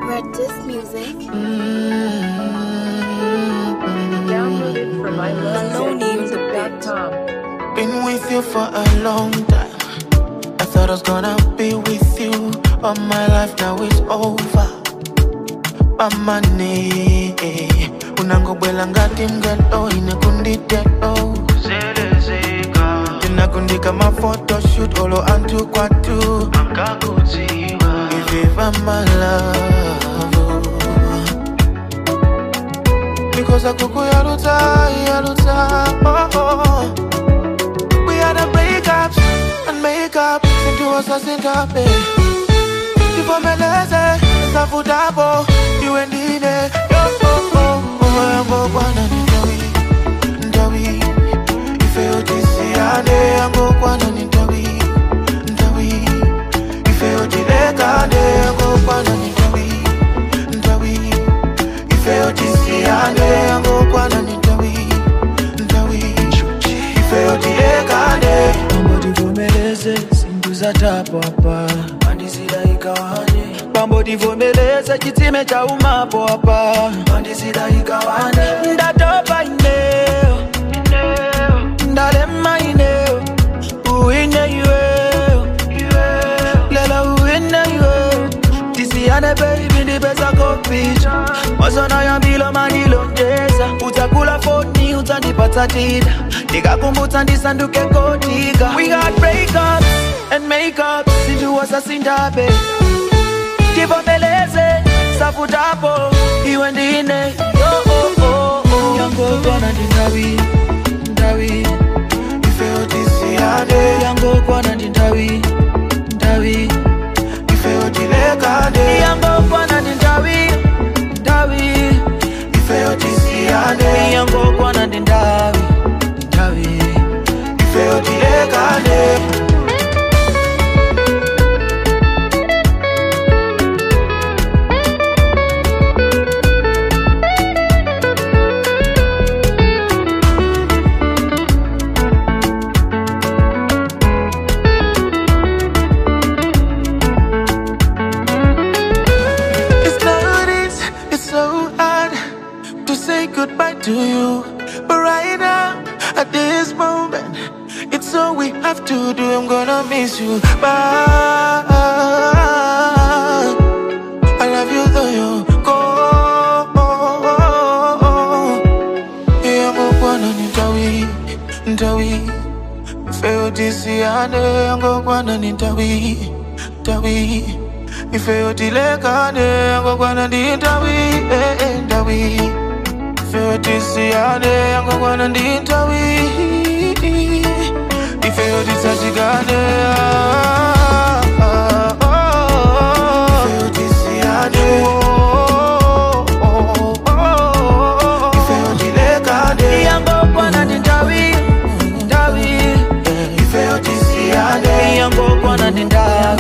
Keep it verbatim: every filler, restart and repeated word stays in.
Red Disc Music. Downloaded from my love music dot com. Been with you for a long time. I thought I was gonna be with you all my life, now it's over. Pamane unangobwela ngati mgado inekunditelo zelezeka inakundika ma photoshoot olo antu kwatu angakutiwa iviva my love because akuku yaluta yaluta oh oh. We had a breakups and makeup into us as in tape. Before me leze Safudabo, you and Dine. Yo, oh, oh, oh, I go kwana nindawi, ndawi. Ife otisiane, I go kwana nindawi, ndawi. Ife otilekane, I go kwana nindawi, ndawi. Ife otisiane, I go kwana nindawi, ndawi. Ife otilekane. Mambo divomeleze, sinduza tapo hapa. Mandisida ikawane. Mambo divomeleza chitime cha umapo hapa. Mandisida ikawane. Ndatopa ineo, ndalema ineo. Uine yueo, lela uine yueo. Tisiane baby ndipesa kopicha. Masona ya mbilo manilo njeza. Utakula foni utanipata tida. Nikakumbuta ndisanduke kotika. We got breakups and makeups into us a sindabe. Tivomeleze, Safudabo, you and Dine. Oh, oh, oh, oh. Yango kwana dindawi, ndawi. Ife otisiane. Yango kwana dindawi, ndawi. Ife otilekane. Yango kwana dindawi, ndawi. Ife otisiane. Yango kwana dindawi, ndawi. Ife otilekane. Goodbye to you, but right now, at this moment, it's all we have to do. I'm gonna miss you. Bye. I love you though you go. Yeah, I'm gonna nintawi, nintawi. Ife otisiane, I'm gonna nintawi, nintawi. Ife otilekane, I'm gonna nintawi, nintawi. Ife otisiane, I'm gonna nintawi. Ife otisachigane, Ife otisiane, Ife otilekane. Yango kwana nintawi, ndawi. Ife otisiane, yango kwana nintawi.